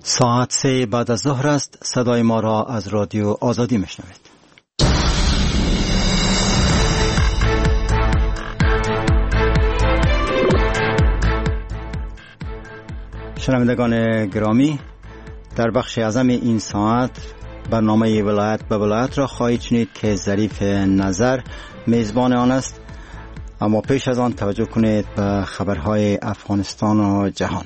ساعت 3 بعد از ظهر است. صدای ما را از رادیو آزادی میشنوید. شنوندگان گرامی، در بخش اعظم این ساعت برنامه ولایت به ولایت را خواهید شنید که ظریف نظر میزبان آن است. اما پیش از آن توجه کنید به خبرهای افغانستان و جهان.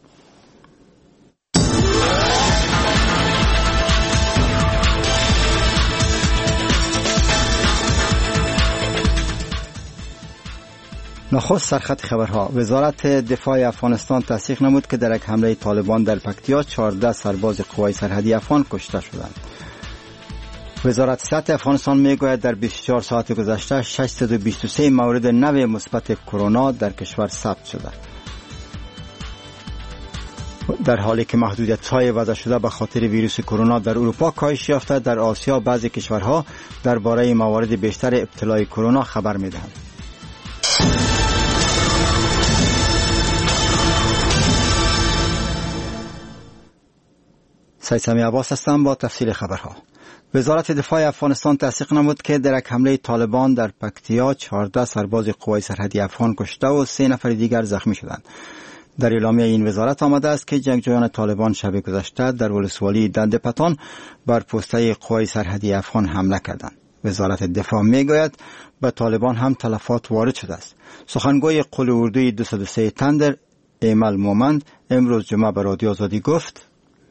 نخست سرخط خبرها. وزارت دفاع افغانستان تصدیق نمود که در یک حمله طالبان در پکتیا 14 سرباز قوای سرحدی افغان کشته شدند. وزارت صحت افغانستان میگوید در 24 ساعت گذشته 623 مورد نو مثبت کرونا در کشور ثبت شده. در حالی که محدودیت‌های وضع شده به خاطر ویروس کرونا در اروپا کاهش یافته، در آسیا بعضی کشورها درباره موارد بیشتر ابتلای کرونا خبر می‌دهند. سید سمی عباس هستم با تفصیل خبرها. وزارت دفاع افغانستان تصدیق نمود که در یک حمله طالبان در پکتیا 14 سرباز قوای سرحدی افغان کشته و 3 نفر دیگر زخمی شدند. در اعلامیه این وزارت آمده است که جنگجویان طالبان شب گذشته در ولسوالی دندپتان بر پوسته قوای سرحدی افغان حمله کردند. وزارت دفاع میگوید به طالبان هم تلفات وارد شده است. سخنگوی قول اردوی 203 تندر ایمل مومند امروز جمعه به رادیو آزادی گفت: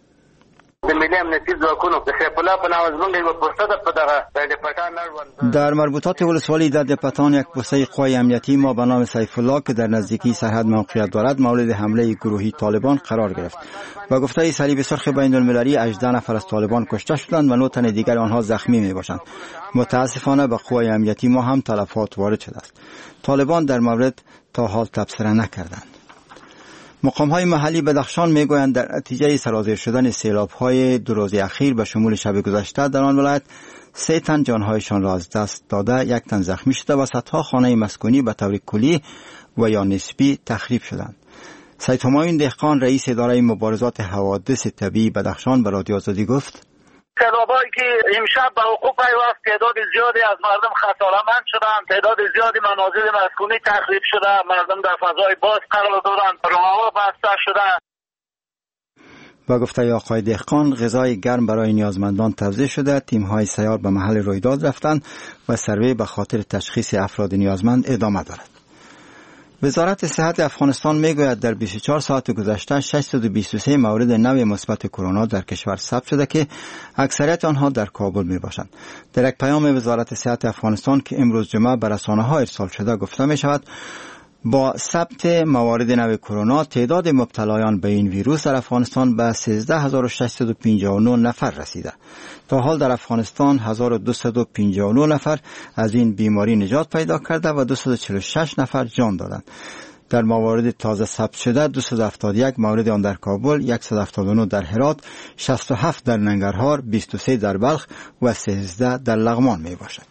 در مربوطات ولسوالی دندپتان یک پوسته قوای امنیتی ما به نام سیف الله که در نزدیکی سرحد موقعیت دارد مورد حمله گروهی طالبان قرار گرفت. با گفته صلیب سرخ بین المللی 18 نفر از طالبان کشته شدند و 9 تن دیگر آنها زخمی می باشند. متاسفانه به قوای امنیتی ما هم تلفات وارد شده است. طالبان در مورد تا حال تبصره نکردند. مقام‌های محلی بدخشان میگویند در نتیجه سرازیر شدن سیلاب‌های 2 روز اخیر به شمول شب گذشته در آن ولایت 3 تن جانهایشان را از دست داده، 1 تن زخمی شده و صدها خانه مسکونی به طور کلی و یا نسبی تخریب شدند. سید همایون دهقان رئیس اداره مبارزات حوادث طبیعی بدخشان به رادیو آزادی گفت: سیلابایی که امشب به وقوع پیوست تعداد زیادی از مردم خساره‌مند شدند، تعداد زیادی منازل مسکونی تخریب شده، مردم در فضای باز قرار دارند، راه‌ها بسته شده. با گفته آقای دهقان غذای گرم برای نیازمندان توزیع شده، تیم‌های سیار به محل رویداد رفتند و سروی به خاطر تشخیص افراد نیازمند ادامه دارد. وزارت صحت افغانستان میگوید در 24 ساعت گذشته 623 مورد نو مثبت کرونا در کشور ثبت شده که اکثریت آنها در کابل می باشند. در یک پیام وزارت صحت افغانستان که امروز جمعه به رسانه‌ها ارسال شده گفته می شود با ثبت موارد نو کرونا تعداد مبتلایان به این ویروس در افغانستان به 13659 نفر رسیده. تا حال در افغانستان 1259 نفر از این بیماری نجات پیدا کرده و 246 نفر جان دادند. در موارد تازه ثبت شده 271 مورد آن در کابل، 179 در هرات، 67 در ننگرهار، 23 در بلخ و 13 در لغمان می باشد.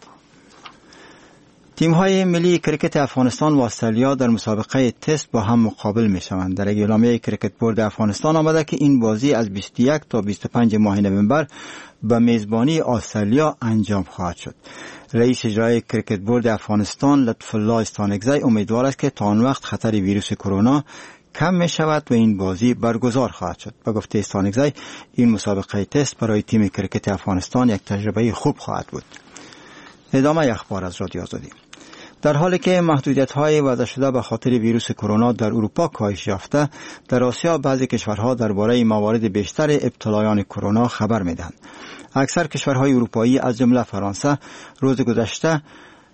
تیم‌های ملی کرکت افغانستان و استرالیا در مسابقه تست با هم مقابل می‌شوند. در اعلامیه کرکت بورد افغانستان آمده که این بازی از 21 تا 25 ماه نوامبر به میزبانی استرالیا انجام خواهد شد. رئیس اجرایی کرکت بورد افغانستان لطف الله استانکزی امیدوار است که تا آن وقت خطر ویروس کرونا کم می شود و این بازی برگزار خواهد شد. به گفته استانکزی این مسابقه تست برای تیم کرکت افغانستان یک تجربه خوب خواهد بود. ادامه اخبار از رادیو آزادی. در حالی که محدودیت‌های وضع شده به خاطر ویروس کرونا در اروپا کاهش یافته، در آسیا بعضی کشورها درباره موارد بیشتر ابتلایان کرونا خبر می‌دهند. اکثر کشورهای اروپایی از جمله فرانسه روز گذشته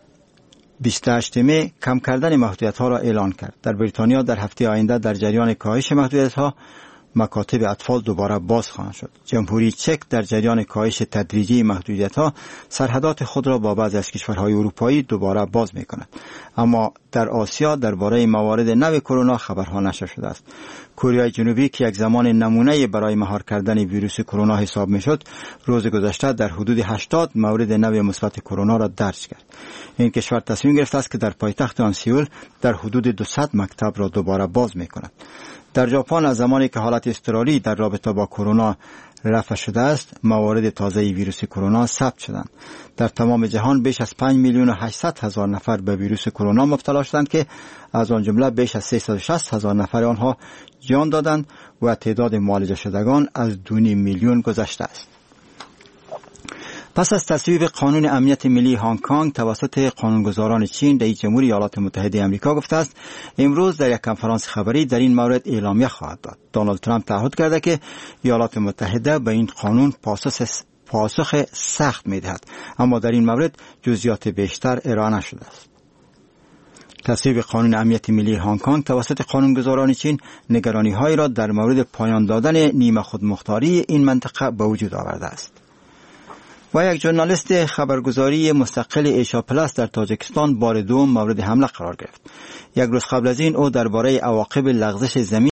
28 می کم کردن محدودیت‌ها را اعلان کرد. در بریتانیا در هفته آینده در جریان کاهش محدودیت‌ها مکاتب اطفال دوباره باز خواهند شد. جمهوری چک در جریان کاهش تدریجی محدودیت‌ها سرحدات خود را با بعضی از کشورهای اروپایی دوباره باز می‌کند. اما در آسیا درباره موارد نو کرونا خبرها نشر شده است. کره جنوبی که یک زمان نمونه برای مهار کردن ویروس کرونا حساب میشد، روز گذشته در حدود 80 مورد نو مثبت کرونا را درج کرد. این کشور تصمیم گرفته است که در پایتخت آن سئول در حدود 200 مکتب را دوباره باز میکند. در ژاپن از زمانی که حالت اضطراری در رابطه با کرونا رفع شده است، موارد تازه ویروس کرونا ثبت شدند. در تمام جهان بیش از 5,800,000 نفر به ویروس کرونا مبتلا شدند که از آن جمله بیش از 360,000 نفر آنها جان دادند و تعداد معالجه شدگان از 2.5 میلیون گذشته است. پس از تصویب قانون امنیت ملی هنگ کنگ توسط قانونگذاران چین، رئیس جمهور ایالات متحده آمریکا گفته است امروز در یک کنفرانس خبری در این مورد اعلامیه خواهد داد. دونالد ترامپ تعهد کرده که ایالات متحده به این قانون پاسخ سخت می‌دهد، اما در این مورد جزئیات بیشتر ارائه نشده است. تصویب قانون امنیت ملی هنگ کنگ توسط قانونگذاران چین نگرانی‌هایی را در مورد پایان دادن نیمه خودمختاری این منطقه به وجود آورده است. و یک ژورنالیست خبرگزاری مستقل ایشا پلاس در تاجیکستان بار دوم مورد حمله قرار گرفت. یک روز قبل از این او درباره عواقب لغزش زمین